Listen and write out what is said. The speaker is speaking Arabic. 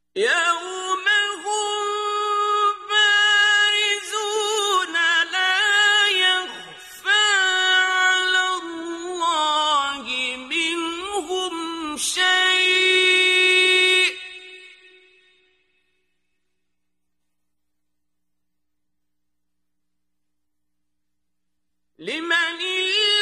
يوم هم بارزون لا يخفى على الله منهم شيء لمن